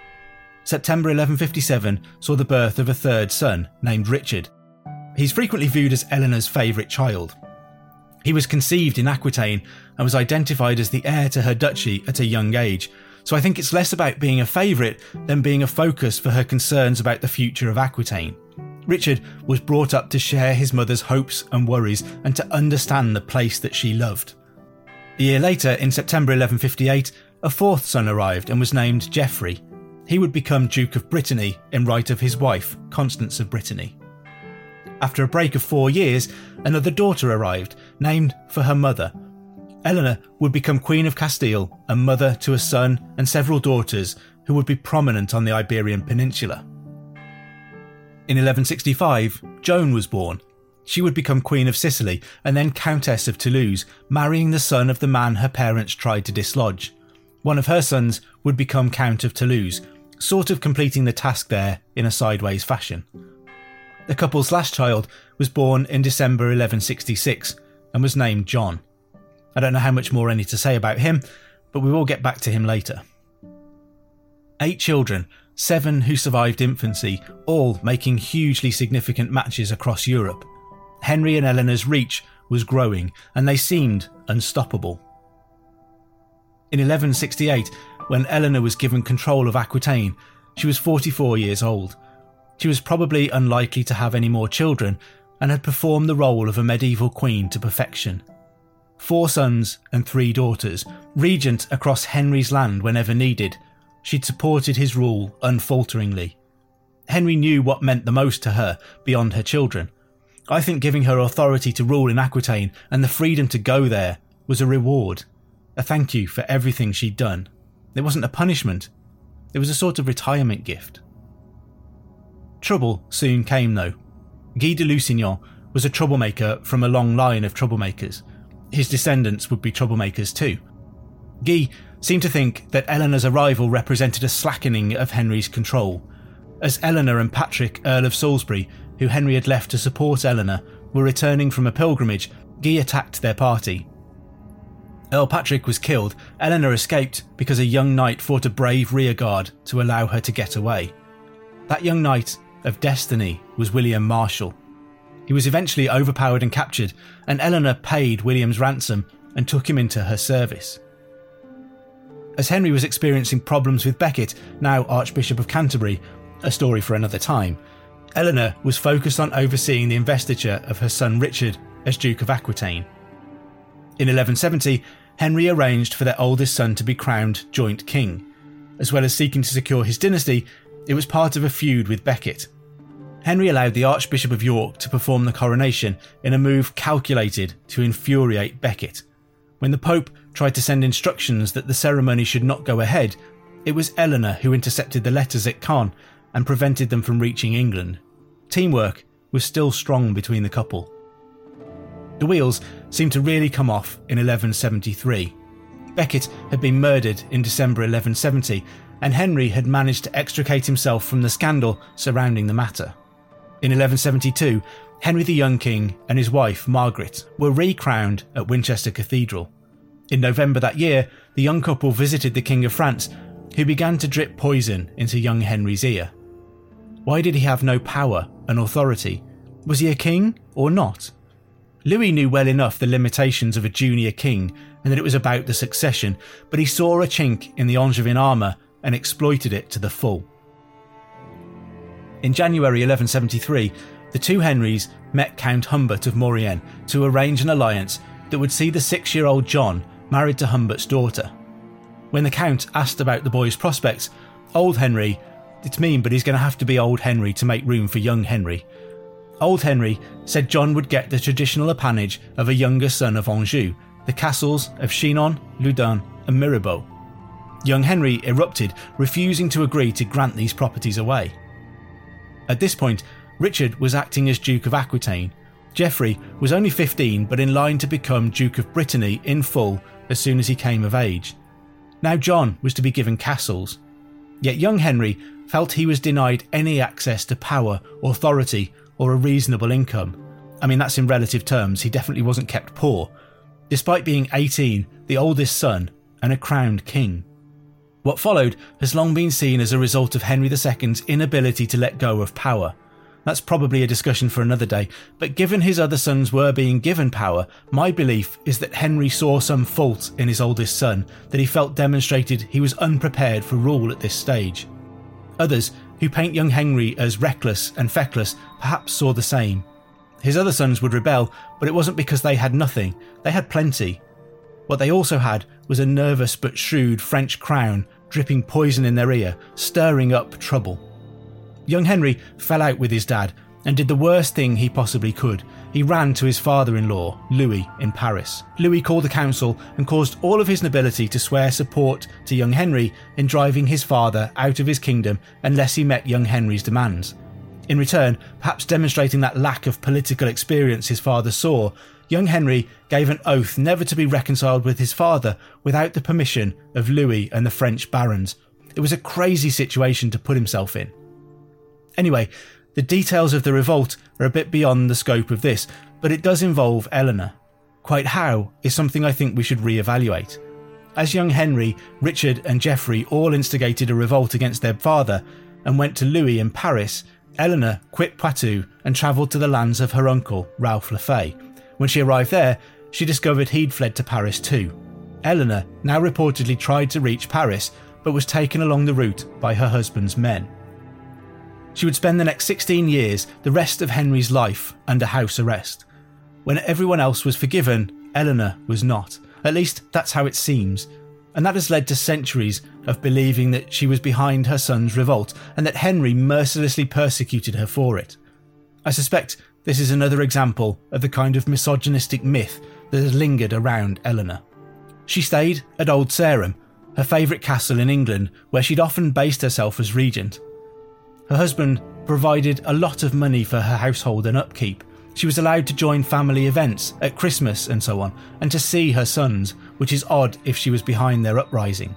September eleven fifty-seven saw the birth of a third son, named Richard. He's frequently viewed as Eleanor's favourite child. He was conceived in Aquitaine and was identified as the heir to her duchy at a young age, so I think it's less about being a favourite than being a focus for her concerns about the future of Aquitaine. Richard was brought up to share his mother's hopes and worries and to understand the place that she loved. A year later, in September eleven fifty-eight, a fourth son arrived and was named Geoffrey. He would become Duke of Brittany in right of his wife, Constance of Brittany. After a break of four years, another daughter arrived, named for her mother. Eleanor would become Queen of Castile and mother to a son and several daughters who would be prominent on the Iberian Peninsula. In eleven sixty-five, Joan was born. She would become Queen of Sicily and then Countess of Toulouse, marrying the son of the man her parents tried to dislodge. One of her sons would become Count of Toulouse, sort of completing the task there in a sideways fashion. The couple's last child was born in December eleven sixty-six and was named John. I don't know how much more I need to say about him, but we will get back to him later. Eight children, seven who survived infancy, all making hugely significant matches across Europe. Henry and Eleanor's reach was growing, and they seemed unstoppable. In eleven sixty-eight, when Eleanor was given control of Aquitaine, she was forty-four years old. She was probably unlikely to have any more children, and had performed the role of a medieval queen to perfection. Four sons and three daughters, regent across Henry's land whenever needed, she'd supported his rule unfalteringly. Henry knew what meant the most to her beyond her children. I think giving her authority to rule in Aquitaine and the freedom to go there was a reward, a thank you for everything she'd done. It wasn't a punishment, it was a sort of retirement gift. Trouble soon came though. Guy de Lusignan was a troublemaker from a long line of troublemakers. His descendants would be troublemakers too. Guy seemed to think that Eleanor's arrival represented a slackening of Henry's control. As Eleanor and Patrick, Earl of Salisbury, who Henry had left to support Eleanor, were returning from a pilgrimage, Guy attacked their party. Earl Patrick was killed. Eleanor escaped because a young knight fought a brave rearguard to allow her to get away. That young knight of destiny was William Marshal. He was eventually overpowered and captured, and Eleanor paid William's ransom and took him into her service. As Henry was experiencing problems with Becket, now Archbishop of Canterbury, a story for another time, Eleanor was focused on overseeing the investiture of her son Richard as Duke of Aquitaine. In eleven seventy, Henry arranged for their oldest son to be crowned joint king. As well as seeking to secure his dynasty, it was part of a feud with Becket. Henry allowed the Archbishop of York to perform the coronation in a move calculated to infuriate Becket. When the Pope tried to send instructions that the ceremony should not go ahead, it was Eleanor who intercepted the letters at Caen and prevented them from reaching England. Teamwork was still strong between the couple. The wheels seemed to really come off in eleven seventy-three. Becket had been murdered in December eleven seventy, and Henry had managed to extricate himself from the scandal surrounding the matter. In eleven seventy-two, Henry the Young King and his wife Margaret were recrowned at Winchester Cathedral. In November that year, the young couple visited the King of France, who began to drip poison into young Henry's ear. Why did he have no power and authority? Was he a king or not? Louis knew well enough the limitations of a junior king and that it was about the succession, but he saw a chink in the Angevin armour and exploited it to the full. In January eleven seventy-three, the two Henrys met Count Humbert of Maurienne to arrange an alliance that would see the six-year-old John married to Humbert's daughter. When the Count asked about the boy's prospects, old Henry, it's mean but he's going to have to be old Henry to make room for young Henry, old Henry said John would get the traditional appanage of a younger son of Anjou, the castles of Chinon, Loudun and Mirabeau. Young Henry erupted, refusing to agree to grant these properties away. At this point, Richard was acting as Duke of Aquitaine. Geoffrey was only fifteen but in line to become Duke of Brittany in full as soon as he came of age. Now John was to be given castles. Yet young Henry felt he was denied any access to power, authority or a reasonable income. I mean, that's in relative terms, he definitely wasn't kept poor, despite being eighteen, the oldest son and a crowned king. What followed has long been seen as a result of Henry the Second's inability to let go of power. That's probably a discussion for another day, but given his other sons were being given power, my belief is that Henry saw some fault in his oldest son that he felt demonstrated he was unprepared for rule at this stage. Others, who paint young Henry as reckless and feckless, perhaps saw the same. His other sons would rebel, but it wasn't because they had nothing, they had plenty. What they also had was a nervous but shrewd French crown dripping poison in their ear, stirring up trouble. Young Henry fell out with his dad and did the worst thing he possibly could. He ran to his father-in-law, Louis, in Paris. Louis called a council and caused all of his nobility to swear support to young Henry in driving his father out of his kingdom unless he met young Henry's demands. In return, perhaps demonstrating that lack of political experience his father saw, young Henry gave an oath never to be reconciled with his father without the permission of Louis and the French barons. It was a crazy situation to put himself in. Anyway, the details of the revolt are a bit beyond the scope of this, but it does involve Eleanor. Quite how is something I think we should re-evaluate. As young Henry, Richard and Geoffrey all instigated a revolt against their father and went to Louis in Paris, Eleanor quit Poitou and travelled to the lands of her uncle, Ralph Le Fay. When she arrived there, she discovered he'd fled to Paris too. Eleanor now reportedly tried to reach Paris, but was taken along the route by her husband's men. She would spend the next sixteen years, the rest of Henry's life, under house arrest. When everyone else was forgiven, Eleanor was not. At least that's how it seems. And that has led to centuries of believing that she was behind her son's revolt and that Henry mercilessly persecuted her for it. I suspect this is another example of the kind of misogynistic myth that has lingered around Eleanor. She stayed at Old Sarum, her favourite castle in England, where she'd often based herself as regent. Her husband provided a lot of money for her household and upkeep. She was allowed to join family events at Christmas and so on, and to see her sons, which is odd if she was behind their uprising.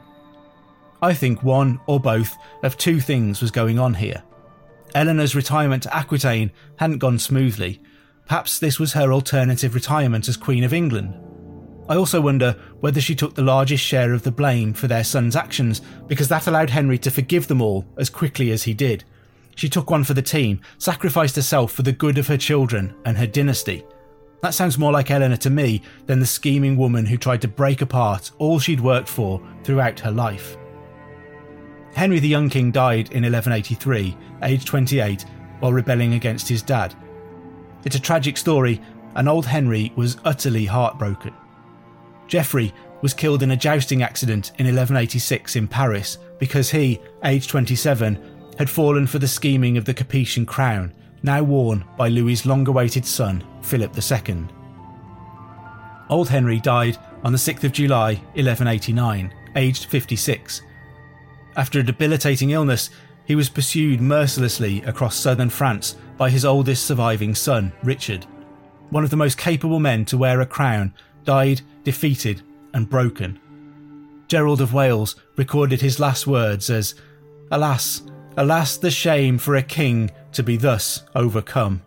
I think one or both of two things was going on here. Eleanor's retirement to Aquitaine hadn't gone smoothly. Perhaps this was her alternative retirement as Queen of England. I also wonder whether she took the largest share of the blame for their sons' actions because that allowed Henry to forgive them all as quickly as he did. She took one for the team, sacrificed herself for the good of her children and her dynasty. That sounds more like Eleanor to me than the scheming woman who tried to break apart all she'd worked for throughout her life. Henry the Young King died in eleven eighty-three, aged twenty-eight, while rebelling against his dad. It's a tragic story, and old Henry was utterly heartbroken. Geoffrey was killed in a jousting accident in eleven eighty-six in Paris because he, aged twenty-seven, had fallen for the scheming of the Capetian crown, now worn by Louis's long-awaited son, Philip the Second. Old Henry died on the sixth of July, eleven eighty-nine, aged fifty-six. After a debilitating illness, he was pursued mercilessly across southern France by his oldest surviving son, Richard. One of the most capable men to wear a crown, died defeated and broken. Gerald of Wales recorded his last words as, "Alas, alas the shame for a king to be thus overcome."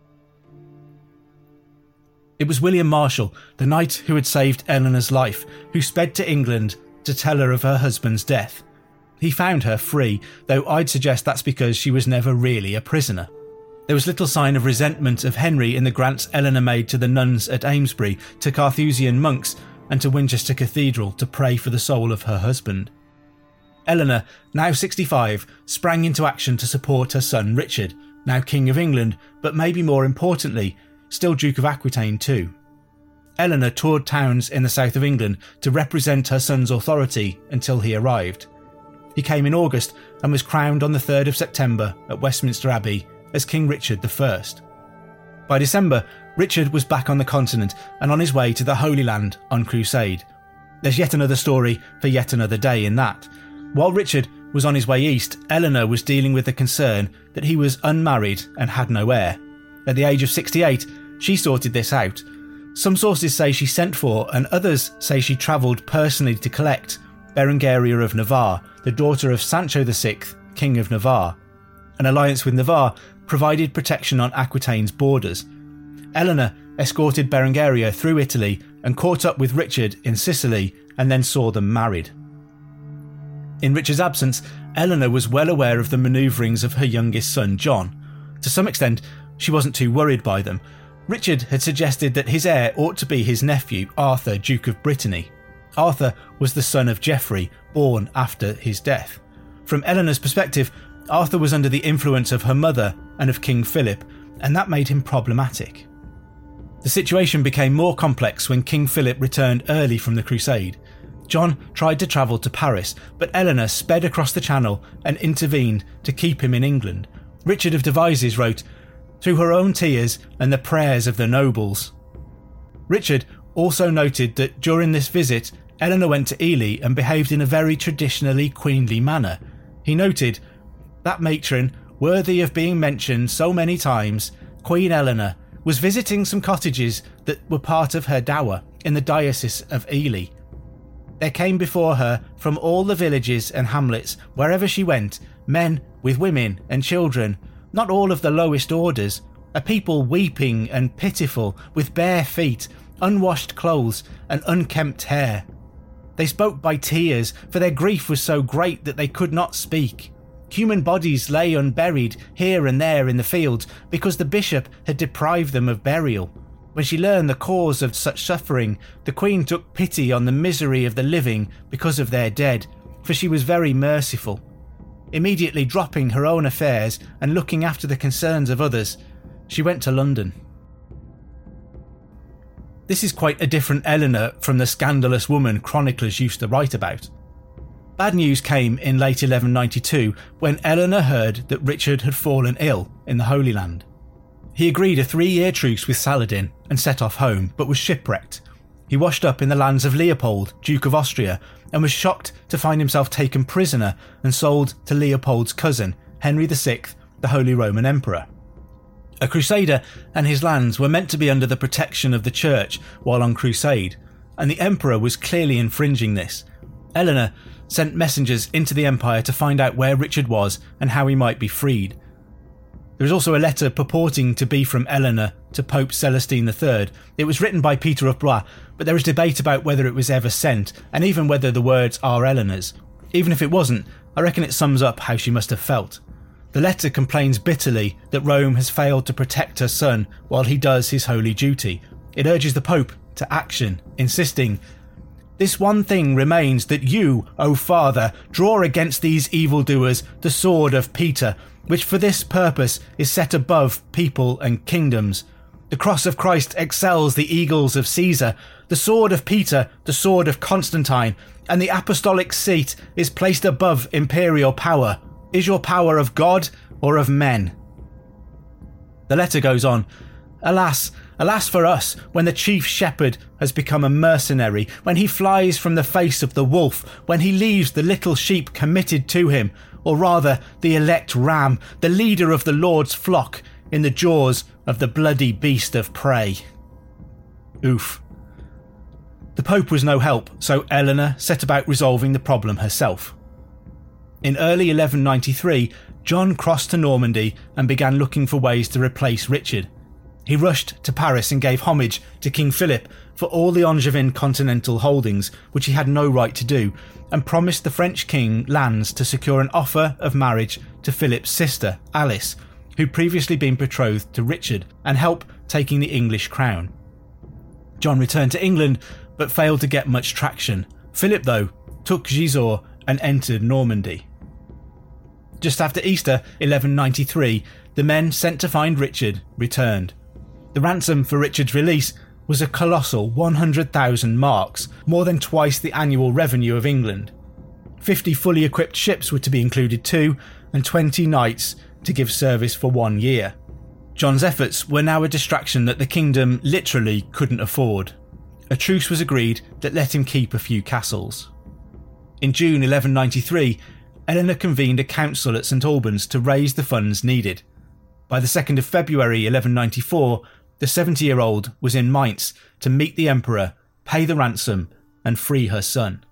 It was William Marshall, the knight who had saved Eleanor's life, who sped to England to tell her of her husband's death. He found her free, though I'd suggest that's because she was never really a prisoner. There was little sign of resentment of Henry in the grants Eleanor made to the nuns at Amesbury, to Carthusian monks, and to Winchester Cathedral to pray for the soul of her husband. Eleanor, now sixty-five, sprang into action to support her son Richard, now King of England, but maybe more importantly, still Duke of Aquitaine too. Eleanor toured towns in the south of England to represent her son's authority until he arrived. He came in August and was crowned on the third of September at Westminster Abbey as King Richard the First. By December, Richard was back on the continent and on his way to the Holy Land on crusade. There's yet another story for yet another day in that. While Richard was on his way east, Eleanor was dealing with the concern that he was unmarried and had no heir. At the age of sixty-eight, she sorted this out. Some sources say she sent for, and others say she travelled personally to collect, Berengaria of Navarre, the daughter of Sancho the Sixth, King of Navarre. An alliance with Navarre provided protection on Aquitaine's borders. Eleanor escorted Berengaria through Italy and caught up with Richard in Sicily, and then saw them married. In Richard's absence, Eleanor was well aware of the manoeuvrings of her youngest son John. To some extent, she wasn't too worried by them. Richard had suggested that his heir ought to be his nephew, Arthur, Duke of Brittany. Arthur was the son of Geoffrey, born after his death. From Eleanor's perspective, Arthur was under the influence of her mother and of King Philip, and that made him problematic. The situation became more complex when King Philip returned early from the crusade. John tried to travel to Paris, but Eleanor sped across the Channel and intervened to keep him in England. Richard of Devizes wrote, "Through her own tears and the prayers of the nobles." Richard also noted that during this visit, Eleanor went to Ely and behaved in a very traditionally queenly manner. He noted, "That matron, worthy of being mentioned so many times, Queen Eleanor, was visiting some cottages that were part of her dower in the diocese of Ely. There came before her from all the villages and hamlets, wherever she went, men with women and children, not all of the lowest orders, a people weeping and pitiful, with bare feet, unwashed clothes, and unkempt hair. They spoke by tears, for their grief was so great that they could not speak. Human bodies lay unburied here and there in the fields, because the bishop had deprived them of burial. When she learned the cause of such suffering, the queen took pity on the misery of the living because of their dead, for she was very merciful. Immediately dropping her own affairs and looking after the concerns of others, she went to London." This is quite a different Eleanor from the scandalous woman chroniclers used to write about. Bad news came in late eleven ninety-two when Eleanor heard that Richard had fallen ill in the Holy Land. He agreed a three-year truce with Saladin and set off home, but was shipwrecked. He washed up in the lands of Leopold, Duke of Austria, and was shocked to find himself taken prisoner and sold to Leopold's cousin, Henry the Sixth, the Holy Roman Emperor. A crusader and his lands were meant to be under the protection of the church while on crusade, and the emperor was clearly infringing this. Eleanor sent messengers into the empire to find out where Richard was and how he might be freed. There is also a letter purporting to be from Eleanor to Pope Celestine the Third. It was written by Peter of Blois, but there is debate about whether it was ever sent, and even whether the words are Eleanor's. Even if it wasn't, I reckon it sums up how she must have felt. The letter complains bitterly that Rome has failed to protect her son while he does his holy duty. It urges the Pope to action, insisting, "This one thing remains, that you, O Father, draw against these evildoers the sword of Peter, which for this purpose is set above people and kingdoms. The cross of Christ excels the eagles of Caesar, the sword of Peter the sword of Constantine, and the apostolic seat is placed above imperial power. Is your power of God or of men?" The letter goes on, "Alas, Alas for us, when the chief shepherd has become a mercenary, when he flies from the face of the wolf, when he leaves the little sheep committed to him, or rather the elect ram, the leader of the Lord's flock, in the jaws of the bloody beast of prey. Oof. The Pope was no help, so Eleanor set about resolving the problem herself. In early eleven ninety-three, John crossed to Normandy and began looking for ways to replace Richard. He rushed to Paris and gave homage to King Philip for all the Angevin continental holdings, which he had no right to do, and promised the French king lands to secure an offer of marriage to Philip's sister, Alice, who'd previously been betrothed to Richard, and help taking the English crown. John returned to England, but failed to get much traction. Philip, though, took Gisors and entered Normandy. Just after Easter, eleven ninety-three, the men sent to find Richard returned. The ransom for Richard's release was a colossal one hundred thousand marks, more than twice the annual revenue of England. Fifty fully equipped ships were to be included too, and twenty knights to give service for one year. John's efforts were now a distraction that the kingdom literally couldn't afford. A truce was agreed that let him keep a few castles. In June eleven ninety-three, Eleanor convened a council at St Albans to raise the funds needed. By the second of February eleven ninety-four, the seventy-year-old was in Mainz to meet the emperor, pay the ransom, and free her son.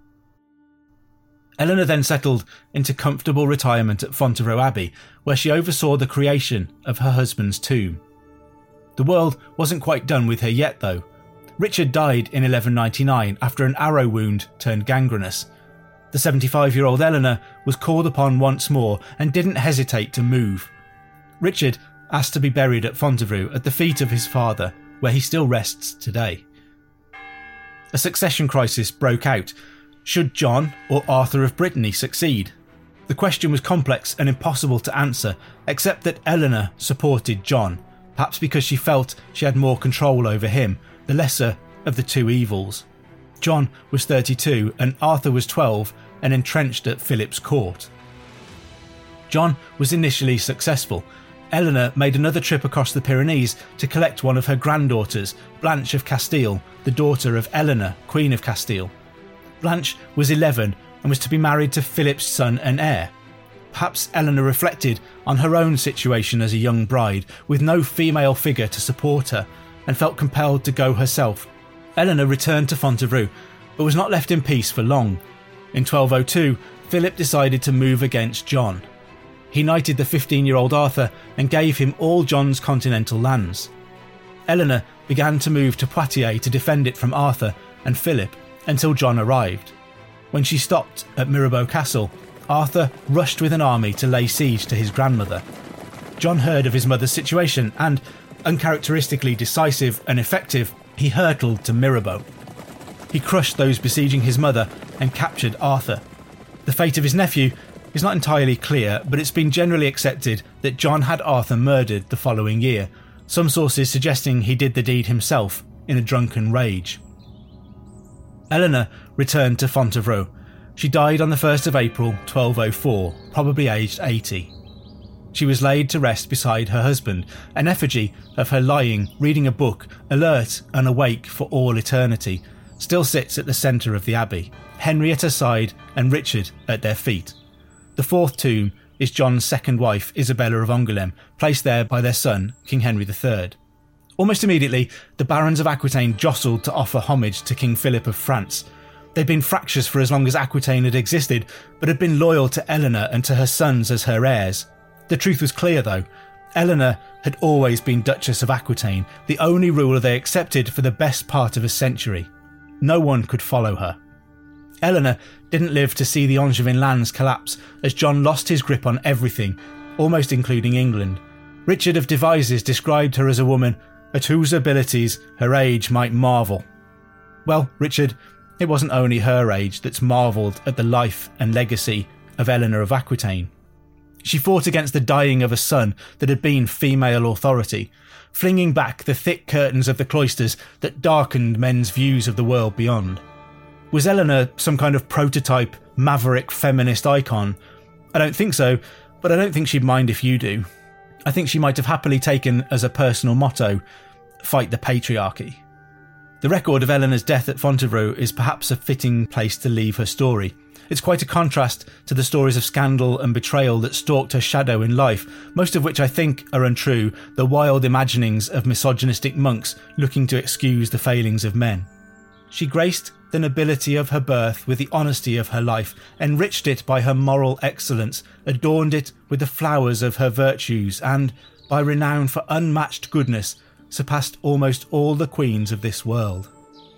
Eleanor then settled into comfortable retirement at Fontevraud Abbey, where she oversaw the creation of her husband's tomb. The world wasn't quite done with her yet, though. Richard died in eleven ninety-nine after an arrow wound turned gangrenous. The seventy-five-year-old Eleanor was called upon once more and didn't hesitate to move. Richard asked to be buried at Fontevraud at the feet of his father, where he still rests today. A succession crisis broke out. Should John or Arthur of Brittany succeed? The question was complex and impossible to answer, except that Eleanor supported John, perhaps because she felt she had more control over him, the lesser of the two evils. John was thirty-two and Arthur was twelve and entrenched at Philip's court. John was initially successful. Eleanor made another trip across the Pyrenees to collect one of her granddaughters, Blanche of Castile, the daughter of Eleanor, Queen of Castile. Blanche was eleven and was to be married to Philip's son and heir. Perhaps Eleanor reflected on her own situation as a young bride, with no female figure to support her, and felt compelled to go herself. Eleanor returned to Fontevraud, but was not left in peace for long. In twelve oh two, Philip decided to move against John. He knighted the fifteen-year-old Arthur and gave him all John's continental lands. Eleanor began to move to Poitiers to defend it from Arthur and Philip until John arrived. When she stopped at Mirabeau Castle, Arthur rushed with an army to lay siege to his grandmother. John heard of his mother's situation and, uncharacteristically decisive and effective, he hurtled to Mirabeau. He crushed those besieging his mother and captured Arthur. The fate of his nephew is not entirely clear, but it's been generally accepted that John had Arthur murdered the following year, some sources suggesting he did the deed himself in a drunken rage. Eleanor returned to Fontevraud. She died on the first of April twelve oh four, probably aged eighty. She was laid to rest beside her husband, an effigy of her lying, reading a book, alert and awake for all eternity, still sits at the centre of the abbey, Henry at her side and Richard at their feet. The fourth tomb is John's second wife, Isabella of Angoulême, placed there by their son, King Henry the Third. Almost immediately, the barons of Aquitaine jostled to offer homage to King Philip of France. They'd been fractious for as long as Aquitaine had existed, but had been loyal to Eleanor and to her sons as her heirs. The truth was clear, though. Eleanor had always been Duchess of Aquitaine, the only ruler they accepted for the best part of a century. No one could follow her. Eleanor didn't live to see the Angevin lands collapse as John lost his grip on everything, almost including England. Richard of Devizes described her as a woman at whose abilities her age might marvel. Well, Richard, it wasn't only her age that's marvelled at the life and legacy of Eleanor of Aquitaine. She fought against the dying of a son that had been female authority, flinging back the thick curtains of the cloisters that darkened men's views of the world beyond. Was Eleanor some kind of prototype, maverick feminist icon? I don't think so, but I don't think she'd mind if you do. I think she might have happily taken as a personal motto, fight the patriarchy. The record of Eleanor's death at Fontevraud is perhaps a fitting place to leave her story. It's quite a contrast to the stories of scandal and betrayal that stalked her shadow in life, most of which I think are untrue, the wild imaginings of misogynistic monks looking to excuse the failings of men. She graced the nobility of her birth with the honesty of her life, enriched it by her moral excellence, adorned it with the flowers of her virtues, and, by renown for unmatched goodness, surpassed almost all the queens of this world.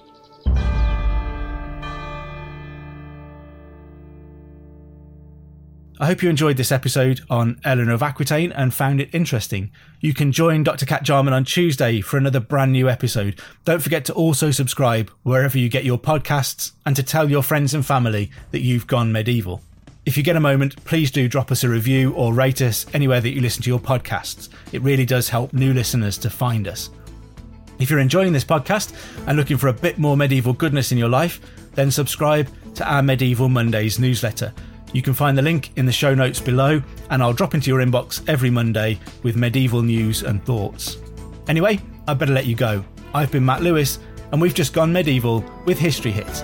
I hope you enjoyed this episode on Eleanor of Aquitaine and found it interesting. You can join Doctor Cat Jarman on Tuesday for another brand new episode. Don't forget to also subscribe wherever you get your podcasts and to tell your friends and family that you've gone medieval. If you get a moment, please do drop us a review or rate us anywhere that you listen to your podcasts. It really does help new listeners to find us. If you're enjoying this podcast and looking for a bit more medieval goodness in your life, then subscribe to our Medieval Mondays newsletter. You can find the link in the show notes below, and I'll drop into your inbox every Monday with medieval news and thoughts. Anyway, I better let you go. I've been Matt Lewis, and we've just gone medieval with History Hit.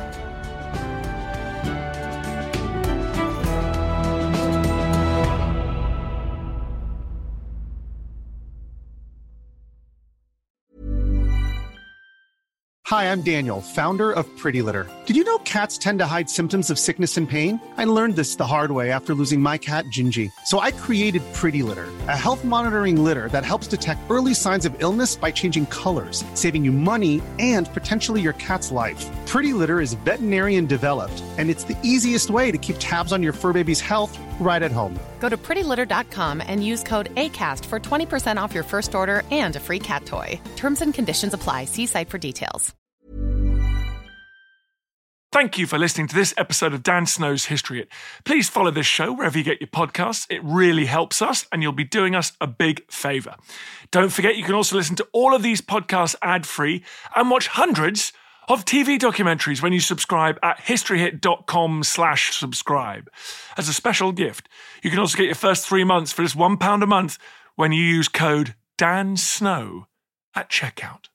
Hi, I'm Daniel, founder of Pretty Litter. Did you know cats tend to hide symptoms of sickness and pain? I learned this the hard way after losing my cat, Gingy. So I created Pretty Litter, a health monitoring litter that helps detect early signs of illness by changing colors, saving you money and potentially your cat's life. Pretty Litter is veterinarian developed, and it's the easiest way to keep tabs on your fur baby's health right at home. Go to pretty litter dot com and use code ACAST for twenty percent off your first order and a free cat toy. Terms and conditions apply. See site for details. Thank you for listening to this episode of Dan Snow's History Hit. Please follow this show wherever you get your podcasts. It really helps us, and you'll be doing us a big favour. Don't forget, you can also listen to all of these podcasts ad-free and watch hundreds of T V documentaries when you subscribe at historyhit.com slash subscribe. As a special gift, you can also get your first three months for just one pound a month when you use code DANSNOW at checkout.